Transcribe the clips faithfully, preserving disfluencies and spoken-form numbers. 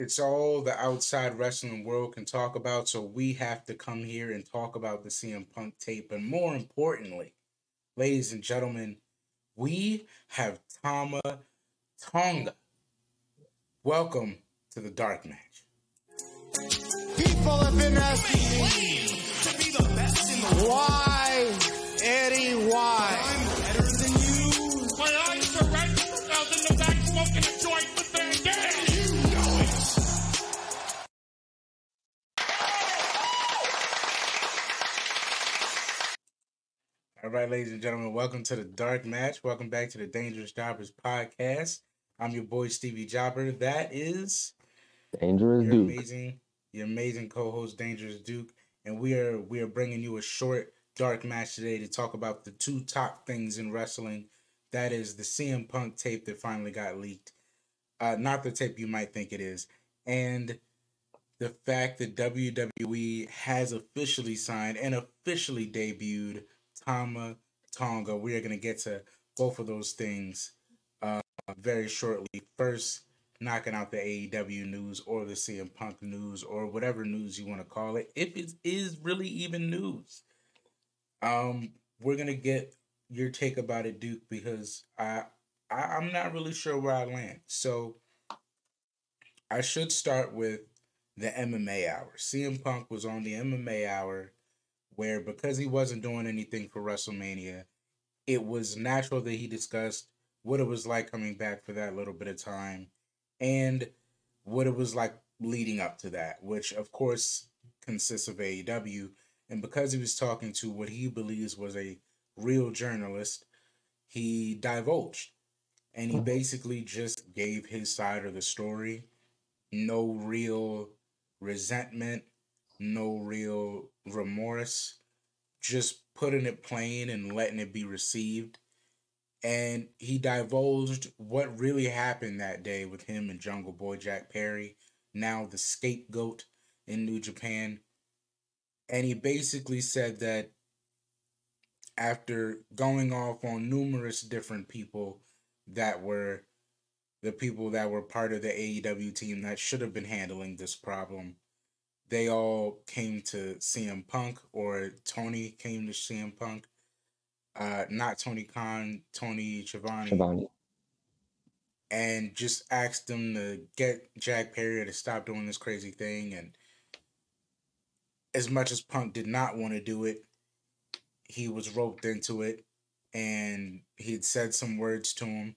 It's all the outside wrestling world can talk about, so we have to come here and talk about the C M Punk tape. And more importantly, ladies and gentlemen, we have Tama Tonga. Welcome to the Dark Match. People have been asking me to be the best in the world. Why, Eddie, why? I'm better than you. My eyes are red. I was in the back smoking a joint with Van Dam. You know it. All right, ladies and gentlemen, welcome to the Dark Match. Welcome back to the Dangerous Jobbers podcast. I'm your boy Stevie Jobber. That is Dangerous your Duke. amazing, your amazing co-host Dangerous Duke, and we are we are bringing you a short dark match today to talk about the two top things in wrestling. That is the C M Punk tape that finally got leaked, uh, not the tape you might think it is, and the fact that W W E has officially signed and officially debuted Tama Tonga. We are going to get to both of those things uh, very shortly. First, knocking out the A E W news or the C M Punk news or whatever news you want to call it, if it is really even news. Um, we're gonna get your take about it, Duke, because I, I I'm not really sure where I land. So I should start with the M M A hour. C M Punk was on the M M A hour where, because he wasn't doing anything for WrestleMania, it was natural that he discussed what it was like coming back for that little bit of time and what it was like leading up to that, which of course consists of A E W. And because he was talking to what he believes was a real journalist, he divulged. And he basically just gave his side of the story. No real resentment, no real remorse, just putting it plain and letting it be received. And he divulged what really happened that day with him and Jungle Boy Jack Perry, now the scapegoat in New Japan. And he basically said that after going off on numerous different people that were the people that were part of the A E W team that should have been handling this problem, they all came to C M Punk, or Tony came to C M Punk. Uh, not Tony Khan, Tony Schiavone, Shivani. and just asked him to get Jack Perry to stop doing this crazy thing. And as much as Punk did not want to do it, he was roped into it, and he had said some words to him.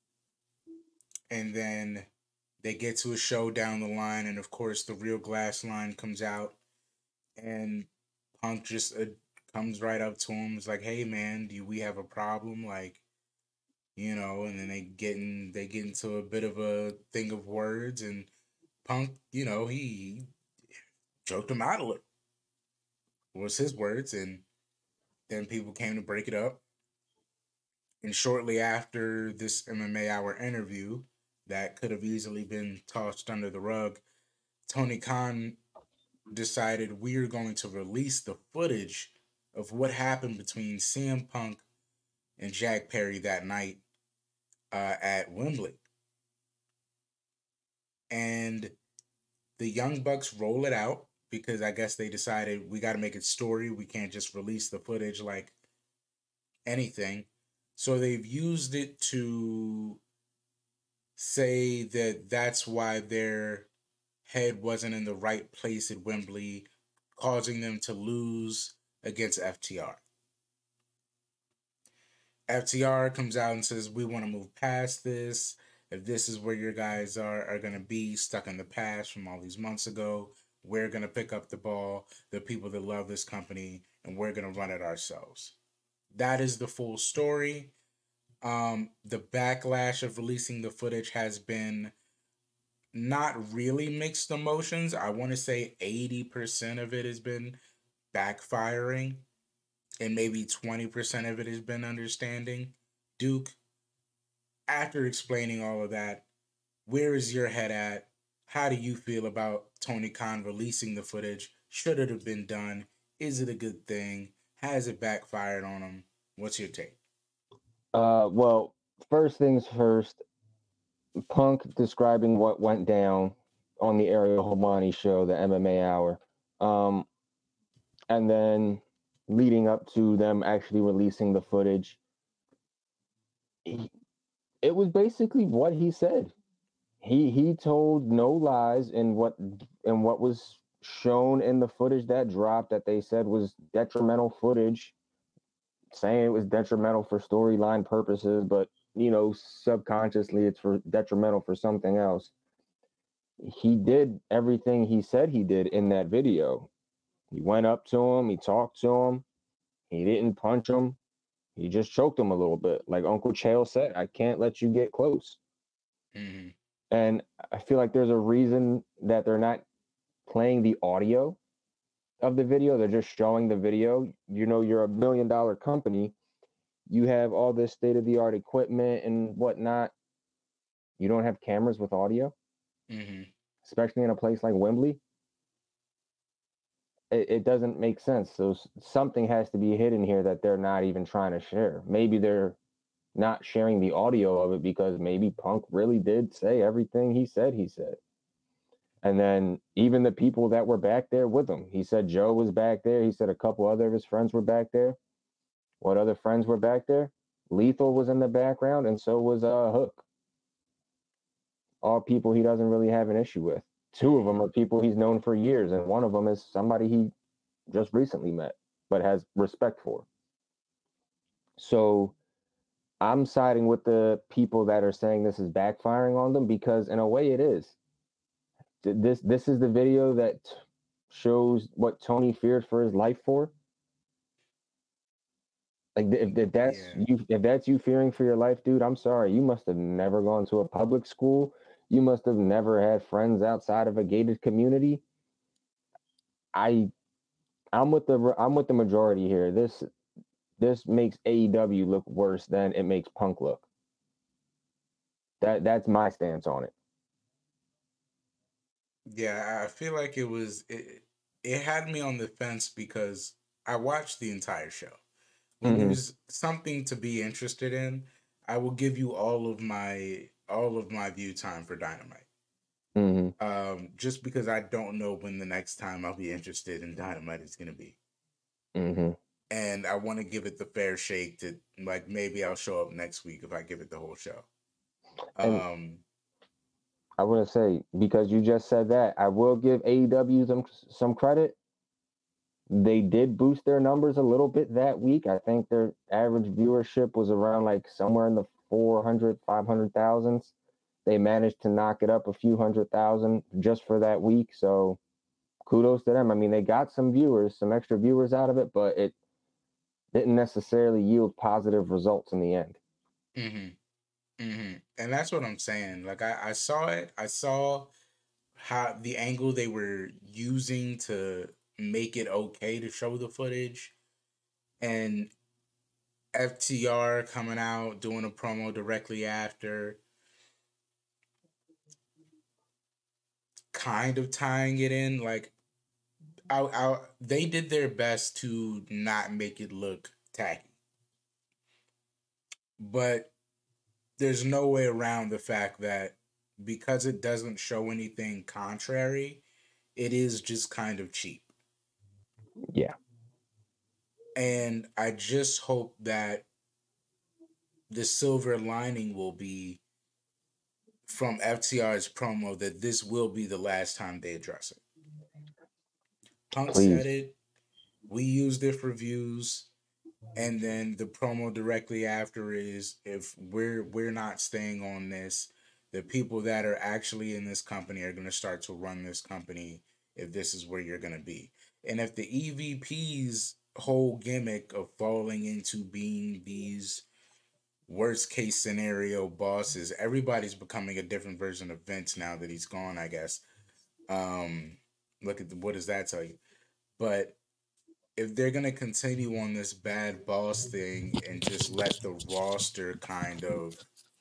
And then they get to a show down the line, and of course the Real Glass line comes out, and Punk just uh, comes right up to him. It's like, "Hey man, do we have a problem?" Like, you know. And then they get in, they get into a bit of a thing of words, and Punk, you know, he choked him out of it. Was his words, and then people came to break it up. And shortly after this M M A Hour interview, that could have easily been tossed under the rug, Tony Khan decided we're going to release the footage of what happened between C M Punk and Jack Perry that night uh, at Wembley. And the Young Bucks roll it out because I guess they decided we got to make it story. We can't just release the footage like anything. So they've used it to say that that's why their head wasn't in the right place at Wembley, causing them to lose against F T R. F T R comes out and says, we want to move past this. If this is where your guys are, are going to be stuck in the past from all these months ago, we're going to pick up the ball, the people that love this company, and we're going to run it ourselves. That is the full story. Um, the backlash of releasing the footage has been not really mixed emotions. I want to say eighty percent of it has been backfiring, and maybe twenty percent of it has been understanding. Duke, after explaining all of that, where is your head at? How do you feel about Tony Khan releasing the footage? Should it have been done? Is it a good thing? Has it backfired on him? What's your take? Uh, well, first things first, Punk describing what went down on the Ariel Helwani show, the M M A Hour. Um, and then leading up to them actually releasing the footage, he, it was basically what he said. He he told no lies in what in what was shown in the footage that dropped that they said was detrimental footage, saying it was detrimental for storyline purposes, but you know, subconsciously it's for detrimental for something else. He did everything he said he did in that video. He went up to him, he talked to him, he didn't punch him, he just choked him a little bit. Like Uncle Chael said, I can't let you get close. Mm-hmm. And I feel like there's a reason that they're not playing the audio of the video. They're just showing the video. You know, you're a million dollar company. You have all this state of the art equipment and whatnot. You don't have cameras with audio, Mm-hmm. especially in a place like Wembley. It, it doesn't make sense. So something has to be hidden here that they're not even trying to share. Maybe they're not sharing the audio of it because maybe Punk really did say everything he said he said. And then even the people that were back there with him, he said Joe was back there. He said a couple other of his friends were back there. What other friends were back there? Lethal was in the background, and so was uh, Hook. All people he doesn't really have an issue with. Two of them are people he's known for years, and one of them is somebody he just recently met, but has respect for. So I'm siding with the people that are saying this is backfiring on them because in a way it is. This this is the video that shows what Tony feared for his life for. Like if, if that's Yeah. you, if that's you fearing for your life, dude, I'm sorry. You must have never gone to a public school. You must have never had friends outside of a gated community. I, I'm with the I'm with the majority here. This this makes A E W look worse than it makes Punk look. That that's my stance on it. Yeah, I feel like it was it, it had me on the fence because I watched the entire show. When Mm-hmm. there's something to be interested in, I will give you all of my all of my view time for Dynamite. Mm-hmm. Um, just because I don't know when the next time I'll be interested in Dynamite is gonna be. Mm-hmm. And I want to give it the fair shake to like maybe I'll show up next week if I give it the whole show. And Um, I want to say, because you just said that, I will give A E W some some credit. They did boost their numbers a little bit that week. I think their average viewership was around like somewhere in the four hundred, five hundred thousands. They managed to knock it up a few hundred thousand just for that week. So kudos to them. I mean, they got some viewers, some extra viewers out of it, but it didn't necessarily yield positive results in the end. mm-hmm, mm-hmm. And that's what I'm saying. Like I, I saw it. I saw how the angle they were using to make it okay to show the footage, and F T R coming out doing a promo directly after, kind of tying it in. Like, I, I, they did their best to not make it look tacky, but there's no way around the fact that because it doesn't show anything contrary, it is just kind of cheap. Yeah. And I just hope that the silver lining will be from F T R's promo that this will be the last time they address it. Punk Please. said it. We used it for views. And then the promo directly after is if we're we're not staying on this, the people that are actually in this company are going to start to run this company if this is where you're going to be. And if the E V P's whole gimmick of falling into being these worst case scenario bosses, everybody's becoming a different version of Vince now that he's gone, I guess. Um, look at the, what does that tell you? But if they're going to continue on this bad boss thing and just let the roster kind of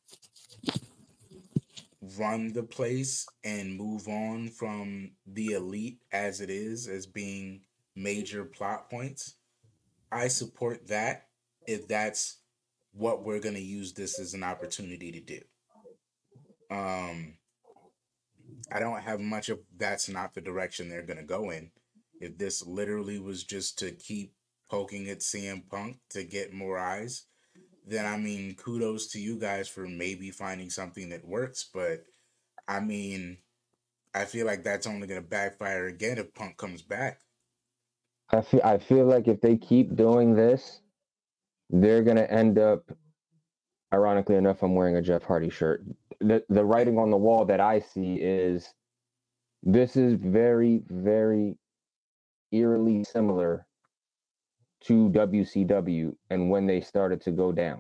run the place and move on from the elite as it is, as being major plot points, I support that if that's what we're going to use this as an opportunity to do. Um, I don't have much of that's not the direction they're gonna go in. If this literally was just to keep poking at C M Punk to get more eyes, then I mean, kudos to you guys for maybe finding something that works. But I mean, I feel like that's only gonna backfire again if Punk comes back. I feel I feel like if they keep doing this, they're gonna end up. Ironically enough, I'm wearing a Jeff Hardy shirt. The the writing on the wall that I see is this is very, very eerily similar to W C W and when they started to go down.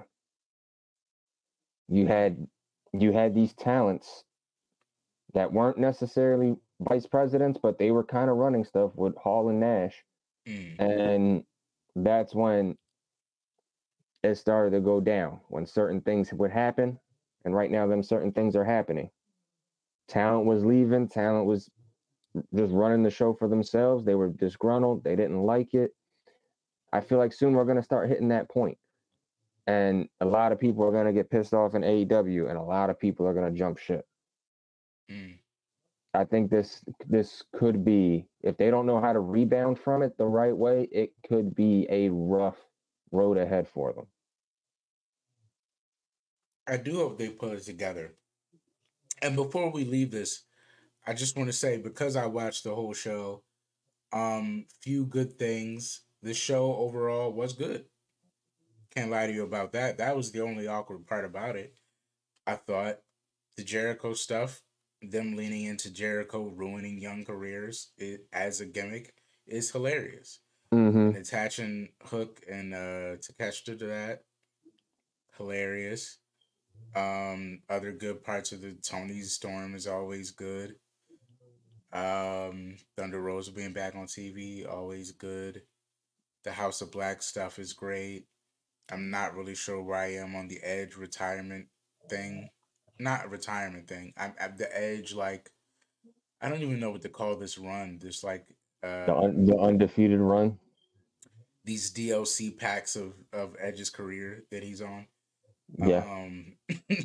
You had you had these talents that weren't necessarily vice presidents, but they were kind of running stuff with Hall and Nash. Mm. And that's when it started to go down, when certain things would happen. And right now, them certain things are happening. Talent was leaving. Talent was just running the show for themselves. They were disgruntled. They didn't like it. I feel like soon we're going to start hitting that point. And a lot of people are going to get pissed off in A E W, and a lot of people are going to jump ship. Mm. I think this this could be, if they don't know how to rebound from it the right way, it could be a rough road ahead for them. I do hope they put it together. And before we leave this, I just want to say, because I watched the whole show, um, few good things. The show overall was good. Can't lie to you about that. That was the only awkward part about it. I thought the Jericho stuff, them leaning into Jericho ruining young careers it, as a gimmick, is hilarious. Mm-hmm. And attaching Hook and uh, Takeshita to that, hilarious. Um, other good parts of the Tony Storm is always good. Um, Thunder Rosa being back on T V, always good. The House of Black stuff is great. I'm not really sure where I am on the Edge retirement thing. Not a retirement thing. I'm at the Edge, like, I don't even know what to call this run. This, like, uh, The, un- the undefeated run. these D L C packs of, of Edge's career that he's on. Yeah. Um,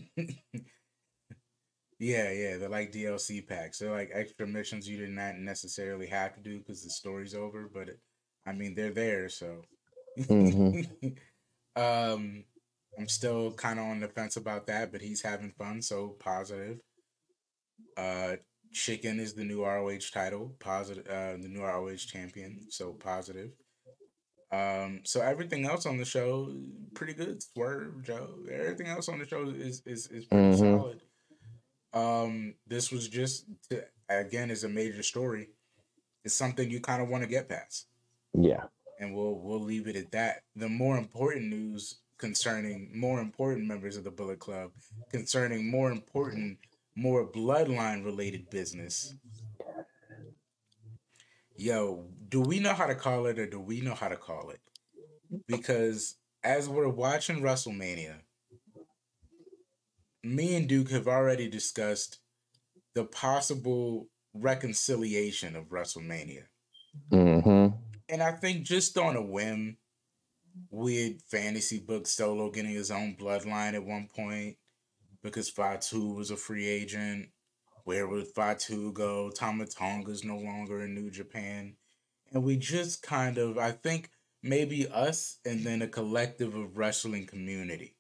yeah, yeah, they're like D L C packs. They're like extra missions you did not necessarily have to do because the story's over, but it, I mean, they're there, so. Mm-hmm. um, I'm still kind of on the fence about that, but he's having fun, so positive. Uh, Chicken is the new R O H title, positive. Uh, the new R O H champion, so positive. Um, so everything else on the show, pretty good. Swerve, Joe. Everything else on the show is is is pretty Mm-hmm. solid. Um, this was just to, again is a major story. It's something you kind of want to get past. Yeah. And we'll we'll leave it at that. The more important news concerning more important members of the Bullet Club, concerning more important, more bloodline related business. Yo, do we know how to call it or do we know how to call it? Because as we're watching WrestleMania, me and Duke have already discussed the possible reconciliation of WrestleMania. Mm-hmm. And I think just on a whim, with Fantasy Book Solo getting his own bloodline at one point, because Fatu was a free agent. Where would Fatu go? Tama Tonga's no longer in New Japan. And we just kind of, I think maybe us and then a collective of wrestling community.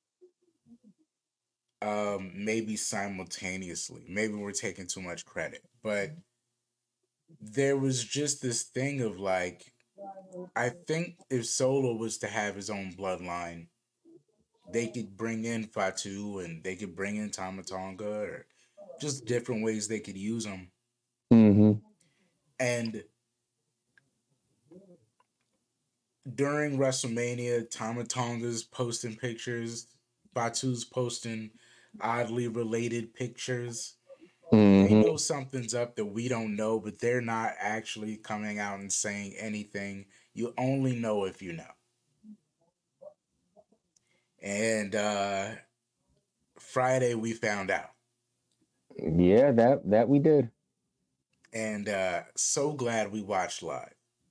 Um, maybe simultaneously. Maybe we're taking too much credit. But there was just this thing of like, I think if Solo was to have his own bloodline, they could bring in Fatu and they could bring in Tama Tonga or just different ways they could use them. Mm-hmm. And during WrestleMania, Tama Tonga's posting pictures, Fatu's posting oddly related pictures. Mm-hmm. They know something's up that we don't know, but they're not actually coming out and saying anything. You only know if you know. And uh, Friday we found out. Yeah, that that we did. And uh, so glad we watched live.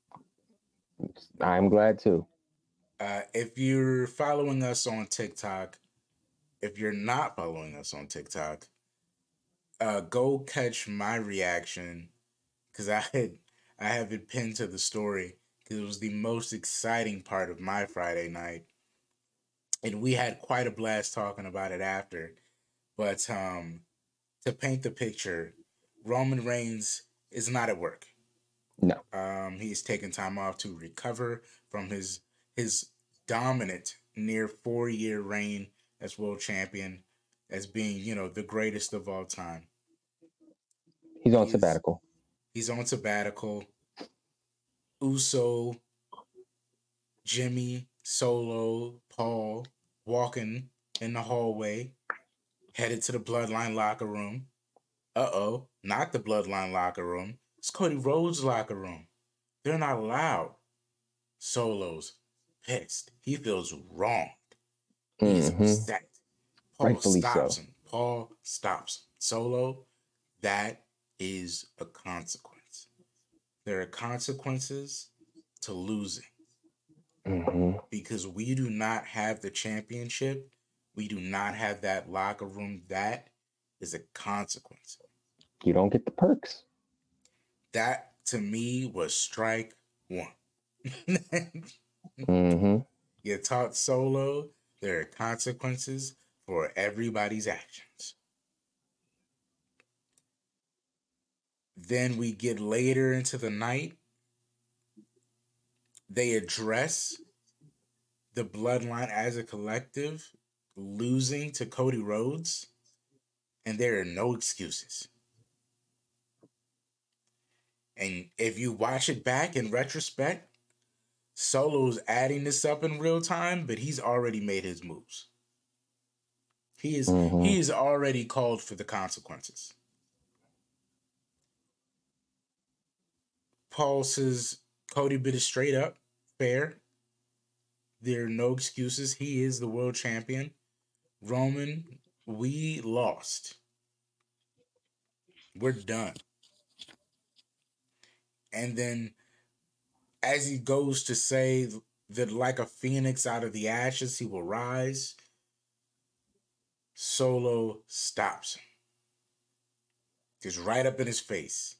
I'm glad too. Uh, if you're following us on TikTok, if you're not following us on TikTok, Uh, go catch my reaction because I had I have it pinned to the story because it was the most exciting part of my Friday night, and we had quite a blast talking about it after. But um, to paint the picture, Roman Reigns is not at work. No. Um, he's taking time off to recover from his his dominant near four year reign as world champion, as being, you know, the greatest of all time. He's on He is, sabbatical. he's on sabbatical. Uso, Jimmy, Solo, Paul walking in the hallway, headed to the Bloodline locker room. Uh oh, not the Bloodline locker room. It's Cody Rhodes' locker room. They're not allowed. Solo's pissed. He feels wronged. He's Mm-hmm. upset. Paul Rightfully stops so. him. Paul stops him. Solo, that is a consequence. There are consequences to losing. Mm-hmm. Because we do not have the championship. We do not have that locker room. That is a consequence. You don't get the perks. That, to me, was strike one. Mm-hmm. You taught Solo there are consequences for everybody's actions. Then we get later into the night. They address the Bloodline as a collective losing to Cody Rhodes, and there are no excuses. And if you watch it back in retrospect, Solo's adding this up in real time, but he's already made his moves. He is Mm-hmm. he is already called for the consequences. Paul says Cody bit it straight up, fair. There are no excuses. He is the world champion. Roman, we lost. We're done. And then as he goes to say that like a phoenix out of the ashes, he will rise, Solo stops him. Just right up in his face.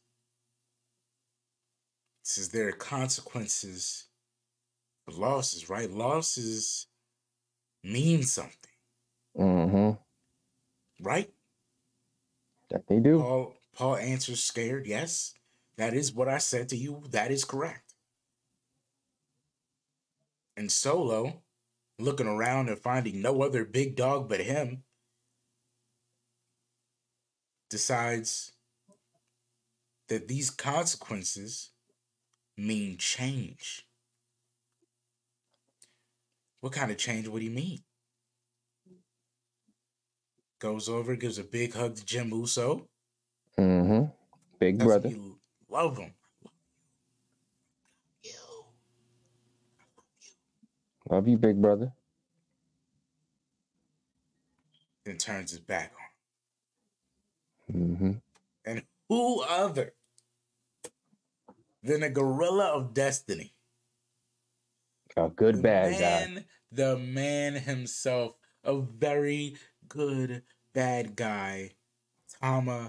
Says there are consequences for losses, right? Losses mean something. Mm-hmm. Right? That they do. Paul, Paul answers scared. Yes, that is what I said to you. That is correct. And Solo, looking around and finding no other big dog but him, decides that these consequences mean change. What kind of change would he mean? Goes over, gives a big hug to Jim Uso. Mm-hmm. Big Tells brother. him he love him. Love you, big brother. Then turns his back on him. Mm-hmm. And who other than a gorilla of destiny? A good the bad man, guy. The man himself, a very good bad guy, Tama,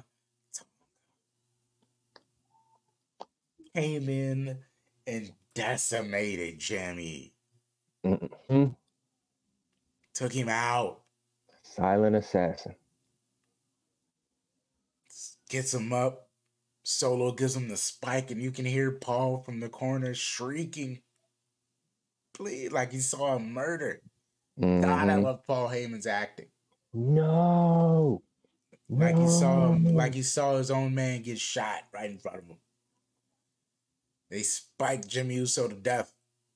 came in and decimated Jimmy. Mm-hmm. Took him out. Silent assassin. Gets him up. Solo gives him the spike, and you can hear Paul from the corner shrieking, please, like he saw a murder. Mm-hmm. God, I love Paul Heyman's acting. No. Like no. he saw him, like he saw his own man get shot right in front of him. They spiked Jimmy Uso to death.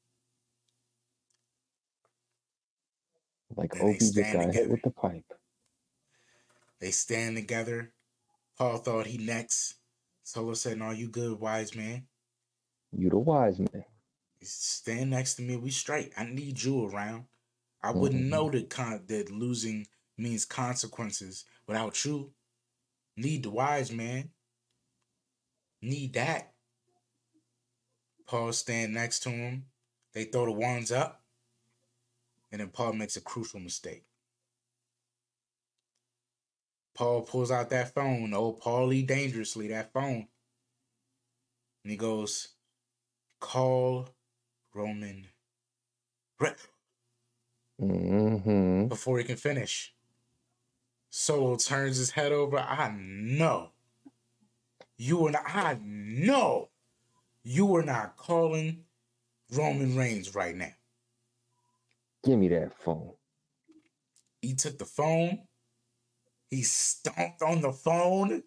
Like Then Obi just got together. hit with the pipe. They stand together. Paul thought he next. Solo said, "No, you good, wise man. You the wise man. Stand next to me. We straight. I need you around. I wouldn't Mm-hmm. know that con- that losing means consequences without you. Need the wise man. Need that." Paul stand next to him. They throw the wands up. And then Paul makes a crucial mistake. Paul pulls out that phone, old Paulie Dangerously, that phone. And he goes, call Roman Re-. Mm-hmm. Before he can finish, Solo turns his head over. I know. You are not, I know you are not calling Roman Reigns right now. Give me that phone. He took the phone. He stomped on the phone.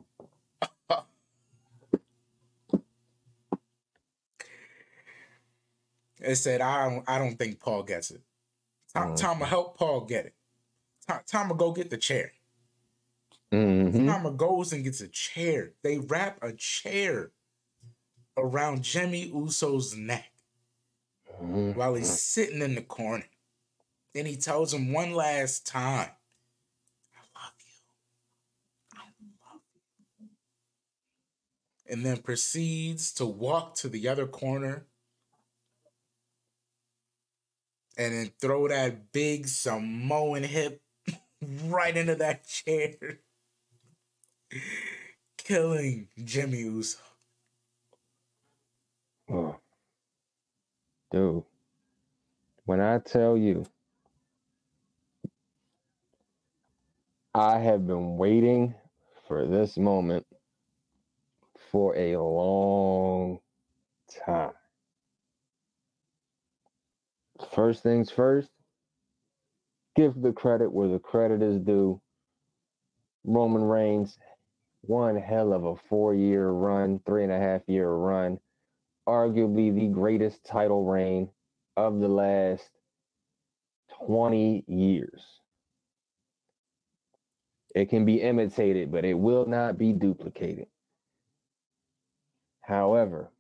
It said, I don't, I don't think Paul gets it. Tom, Tom will help Paul get it. Tom, Tom will go get the chair. Mm-hmm. Tom goes and gets a chair. They wrap a chair around Jimmy Uso's neck Mm-hmm. while he's sitting in the corner. Then he tells him one last time, I love you. I love you. And then proceeds to walk to the other corner and then throw that big Samoan hip right into that chair, killing Jimmy Uso. Oh. Dude, when I tell you, I have been waiting for this moment for a long time. First things first, give the credit where the credit is due. Roman Reigns, one hell of a four-year run, three and a half year run, arguably the greatest title reign of the last twenty years. It can be imitated, but it will not be duplicated. However,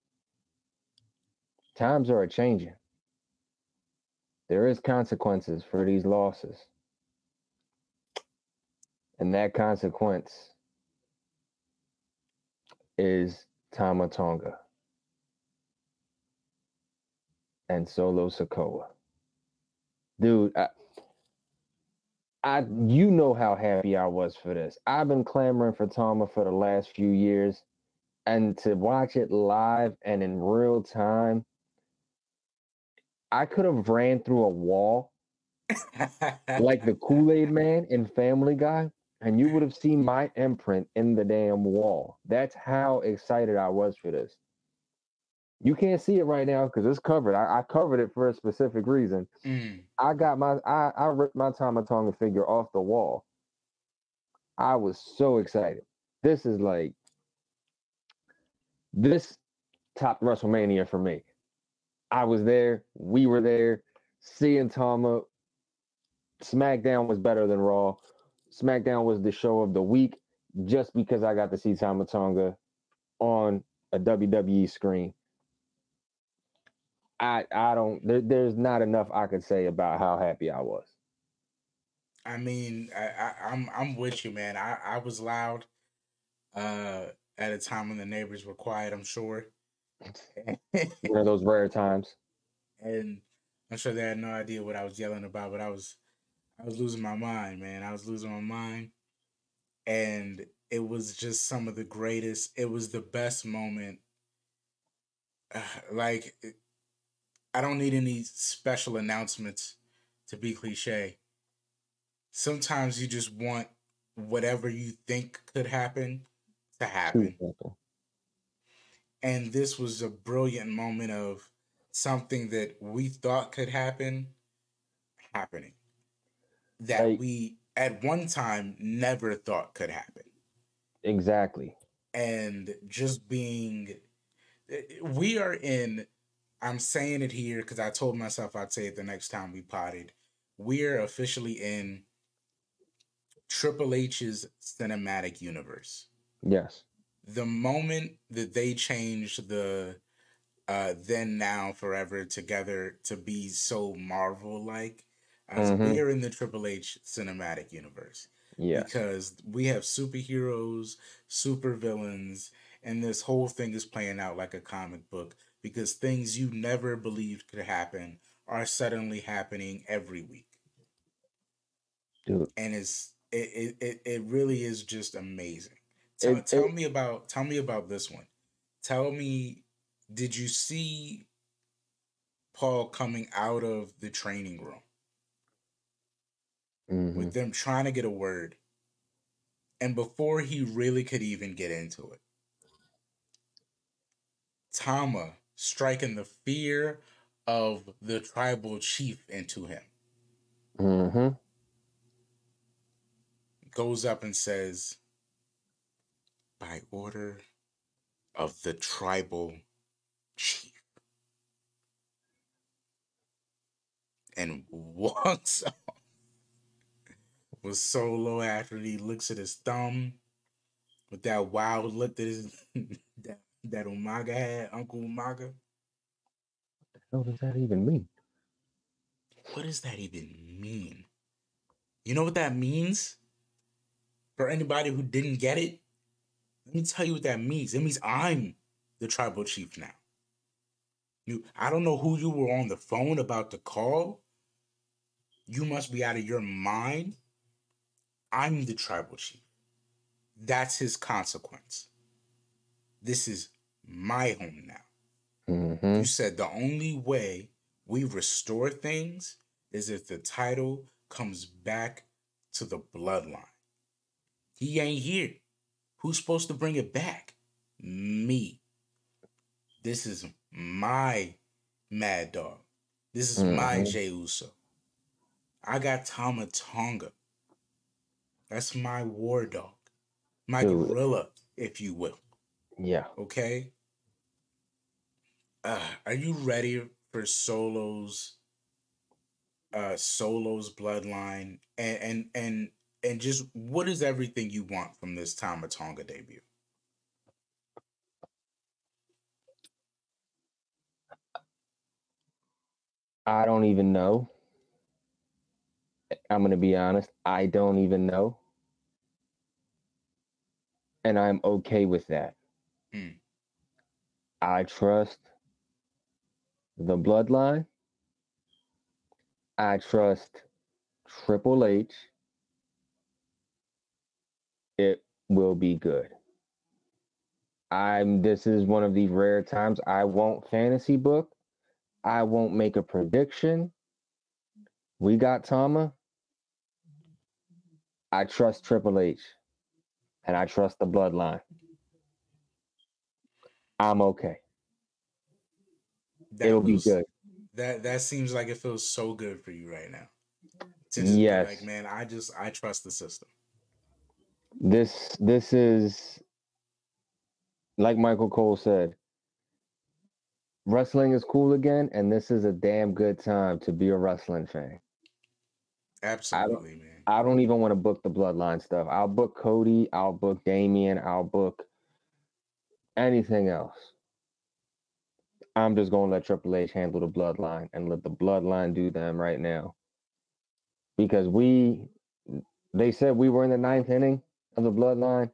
times are changing. There is consequences for these losses. And that consequence is Tama Tonga and Solo Sikoa. Dude, I, I, you know how happy I was for this. I've been clamoring for Tama for the last few years, and to watch it live and in real time, I could have ran through a wall like the Kool-Aid Man in Family Guy, and you would have seen my imprint in the damn wall. That's how excited I was for this. You can't see it right now because it's covered. I, I covered it for a specific reason. Mm. I got my I, I ripped my Tama Tonga figure off the wall. I was so excited. This is like this top WrestleMania for me. I was there, we were there, seeing Tama. SmackDown was better than Raw. SmackDown was the show of the week just because I got to see Tama Tonga on a W W E screen. I I don't there, there's not enough I could say about how happy I was. I mean, I, I, I'm I'm with you, man. I, I was loud uh, at a time when the neighbors were quiet, I'm sure. One of those rare times. And I'm sure they had no idea what I was yelling about, but I was I was losing my mind, man. I was losing my mind. And it was just some of the greatest. It was the best moment. Uh, like, I don't need any special announcements to be cliche. Sometimes you just want whatever you think could happen to happen. And this was a brilliant moment of something that we thought could happen happening. That Like, we at one time never thought could happen. Exactly. And just being, we are in, I'm saying it here because I told myself I'd say it the next time we potted. We're officially in Triple H's cinematic universe. Yes. The moment that they changed the uh, then, now, forever together to be so Marvel-like, uh, mm-hmm. so we are in the Triple H cinematic universe. Yes. Because we have superheroes, super villains, and this whole thing is playing out like a comic book because things you never believed could happen are suddenly happening every week. Dude. And it's it, it, it really is just amazing. Tell It, tell it me about tell me about this one. Tell me, did you see Paul coming out of the training room mhm. with them trying to get a word, and before he really could even get into it, Tama striking the fear of the tribal chief into him, Mhm. goes up and says, by order of the tribal chief, and walks off with Solo after he looks at his thumb with that wild look that his that, that Umaga had, Uncle Umaga. What does that even mean? What does that even mean? You know what that means? For anybody who didn't get it, let me tell you what that means. It means I'm the tribal chief now. You, I don't know who you were on the phone about to call. You must be out of your mind. I'm the tribal chief. That's his consequence. This is my home now. You Mhm. said the only way we restore things is if the title comes back to the bloodline. He ain't here. Who's supposed to bring it back? Me. This is my Mad Dog. This is my Mhm. Jey Uso. I got Tama Tonga. That's my war dog. My Dude, gorilla, if you will. yeah. Okay? Uh, are you ready for Solo's uh Solo's bloodline? And and and and just what is everything you want from this Tama Tonga debut? I don't even know. I'm gonna be honest. I don't even know, and I'm okay with that. Hmm. I trust the bloodline. I trust Triple H. It will be good. I'm. This is one of the rare times I won't fantasy book. I won't make a prediction. We got Tama. I trust Triple H, and I trust the bloodline. I'm okay. It'll That be feels good. that that seems like it feels so good for you right now. To just be like, Yes. man, I just I trust the system. This this is like Michael Cole said. Wrestling is cool again, and this is a damn good time to be a wrestling fan. I don't Absolutely, man. I don't even want to book the bloodline stuff. I'll book Cody, I'll book Damian, I'll book anything else. I'm just gonna let Triple H handle the bloodline and let the bloodline do them right now. Because we they said we were in the ninth inning of the bloodline.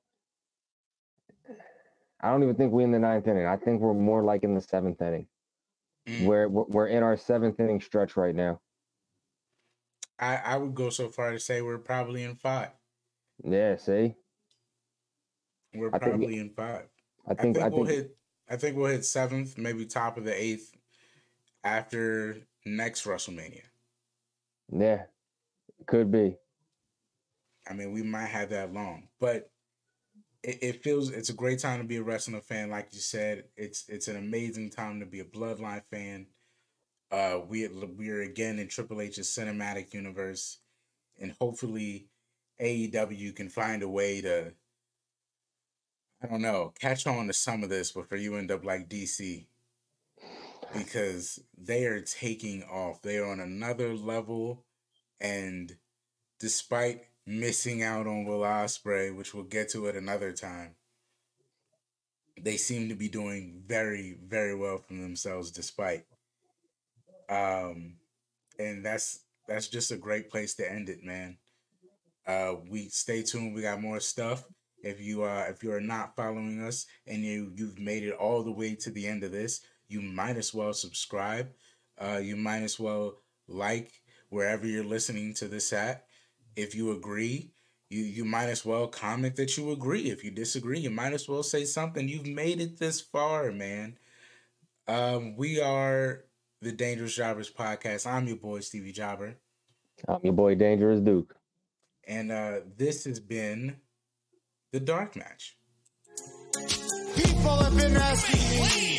I don't even think we're in the ninth inning. I think we're more like in the seventh inning. Mm. We're we're in our seventh inning stretch right now. I I would go so far to say we're probably in five. Yeah, see? We're I think probably in five. I I think I think we'll think hit. I think we'll hit seventh, maybe top of the eighth after next WrestleMania. yeah, could be. I mean, we might have that long, but it, it feels it's a great time to be a wrestling fan. Like you said, it's it's an amazing time to be a Bloodline fan. Uh, we we're again in Triple H's cinematic universe, and hopefully A E W can find a way to, I don't know, catch on to some of this before you end up like D C, because they are taking off. They are on another level, and despite missing out on Will Ospreay, which we'll get to at another time, they seem to be doing very, very well for themselves despite. Um, and that's that's just a great place to end it, man. Uh, we stay tuned. We got more stuff. If you uh if you are not following us and you you've made it all the way to the end of this, you might as well subscribe. Uh, you might as well like wherever you're listening to this at. If you agree, You you might as well comment that you agree. If you disagree, you might as well say something. You've made it this far, man. Um, we are the Dangerous Jobbers Podcast. I'm your boy, Stevie Jobber. I'm your boy, Dangerous Duke. And uh, this has been the Dark Match. People have been asking me.